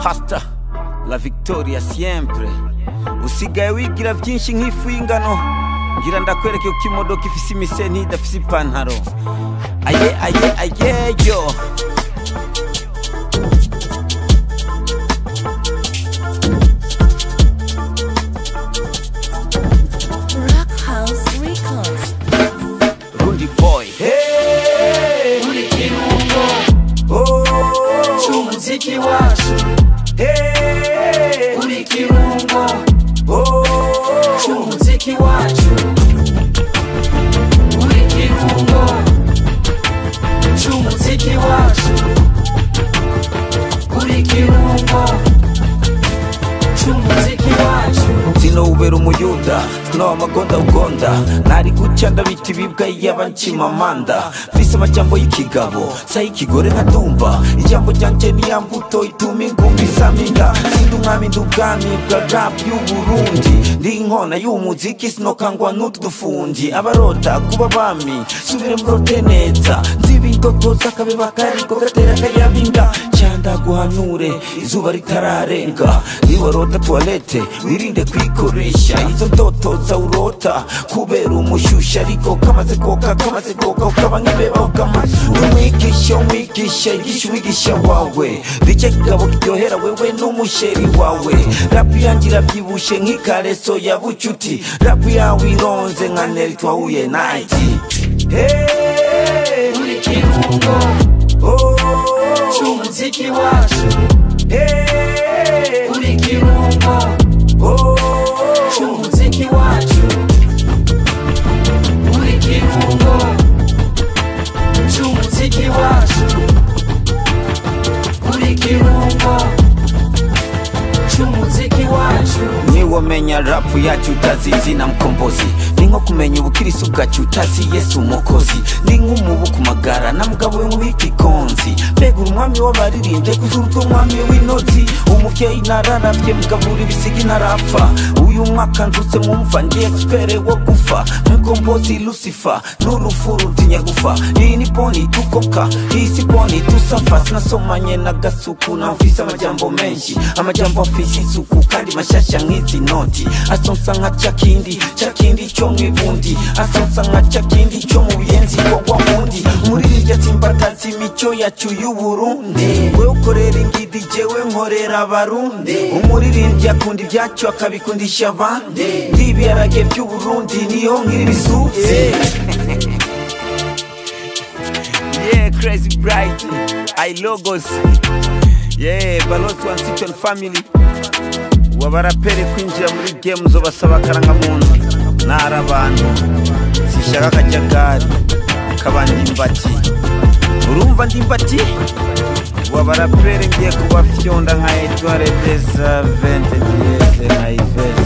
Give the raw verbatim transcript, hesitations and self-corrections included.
Hasta la victoria siempre. Usigaye wigira byinshi nk'ifu y'ingano, ngira ndakwereke uko imodoka ifise imise ntidafise ipantaro. Aye aye aye yo. Rock House Records. Rudy boy. Hey, uri kirungo. Oh, chumuziki wacu. Hey, uri kirungo. Oh, chumuziki wacu. Uri kirungo. Chumuziki wacu. Uri kirungo. Chumuziki wacu. Sino ubera umuyuda, sino amagonda ugonda. Nari gucanda biti bibwa y'abancimamanda. Fise amajambo y'ikigabo, sa y'ikigore nkadumva. Ijambo ryanje ni yambuto ituma ingumbi isaminda. Sindi umwami ndubwami bwa rap y'Uburundi. Ndi inkona y'umuziki sinokangwa n'utu dufundi. Abarota kuba bami, subire murote neza. Nzibi indoto z'akabeba kariko gatera kayabinda. Chanda guhanure, izuba ritararenga. Niwarota toilette, wirinde kwikoresha. Izo ndoto za urota, kubera umushusha. Ariko kamaze koka, kamaze koka, ukaba nk'ibeba ukamasha. Umwigisha, umwigisha, igisha umwigisha wawe. Rije kigabo kiryohera wewe n'umusheri wawe. Rap yanjye iravyibushe nk'ikareso ya bucuti. Rap yawe ironze nka Nelly twahuye night. Hey, uri kirungo. Oh, chumuziki wacu. Hey, uri kirungo. Oh, chumuziki wacu. Uri kirungo. Chumuziki wacu. Uri kirungo. Chumuziki wacu. Niwomenya rap yacu utazizi na mkombozi. Ni nko kumenya ubukirisu bwacu utazi Yesu umukozi. Ni nk'umubu ku magara na mugabo we w'ikikonzi. Mbega umwami w'abaririmbye kuzuruta umwami w'intozi. Umuvyeyi nararavye mugabura ibisigi narapfa. Uyu mwaka nzutse mwumva ndi expert wo gufa. Mkombozi Lucifer n'urufu rutinya gufa. Iyi ni poni tukoka, iyi si poni tusafa. Sinasomanye na gasuku na mfise amajambo menshi. Amajambo afise isuku kandi mashasha nk'izi noti. Asonsa nka cakindi, cakindi cyo mwibundi. Asonsa nka cakindi cyo mu buyenzi kwa wundi. Umuririmbyi atsimbataza imico yacu y'Uburundi. We ukorera ingidi jewe nkorera abarundi. Umuririmbyi akunda ibyacu akabikundisha abandi. Ndibiharage by'Uburundi niyo nk'ibisuzi. Yeah, crazy bright. I logos. Yeah, Balozi one City family. Wabarapere kwinjira muri game zo basaba karanga muntu. Nara abantu. Sishaka kajagari. Kabandi mbati. Urumva ndimbati? Wabarapere ngiye kubafyonda nka Edouard Deza vingt diez na Yves.